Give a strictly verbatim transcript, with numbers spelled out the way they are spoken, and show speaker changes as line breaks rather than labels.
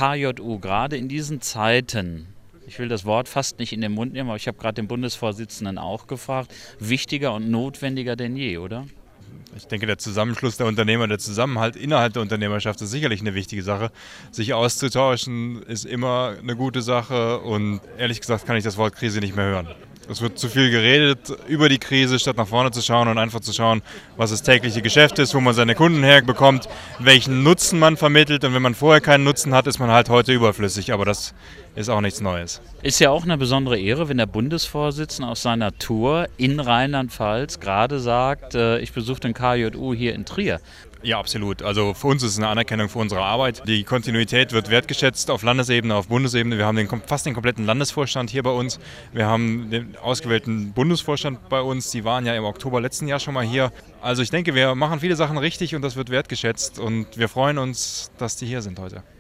K J U gerade in diesen Zeiten, ich will das Wort fast nicht in den Mund nehmen, aber ich habe gerade den Bundesvorsitzenden auch gefragt, wichtiger und notwendiger denn je, oder?
Ich denke, der Zusammenschluss der Unternehmer, der Zusammenhalt innerhalb der Unternehmerschaft ist sicherlich eine wichtige Sache. Sich auszutauschen ist immer eine gute Sache und ehrlich gesagt kann ich das Wort Krise nicht mehr hören. Es wird zu viel geredet über die Krise, statt nach vorne zu schauen und einfach zu schauen, was das tägliche Geschäft ist, wo man seine Kunden herbekommt, welchen Nutzen man vermittelt. Und wenn man vorher keinen Nutzen hat, ist man halt heute überflüssig. Aber das ist auch nichts Neues.
Ist ja auch eine besondere Ehre, wenn der Bundesvorsitzende aus seiner Tour in Rheinland-Pfalz gerade sagt, äh, ich besuche den K J U hier in Trier.
Ja, absolut. Also für uns ist es eine Anerkennung für unsere Arbeit. Die Kontinuität wird wertgeschätzt auf Landesebene, auf Bundesebene. Wir haben den, fast den kompletten Landesvorstand hier bei uns. Wir haben den ausgewählten Bundesvorstand bei uns. Die waren ja im Oktober letzten Jahr schon mal hier. Also ich denke, wir machen viele Sachen richtig und das wird wertgeschätzt. Und wir freuen uns, dass die hier sind heute.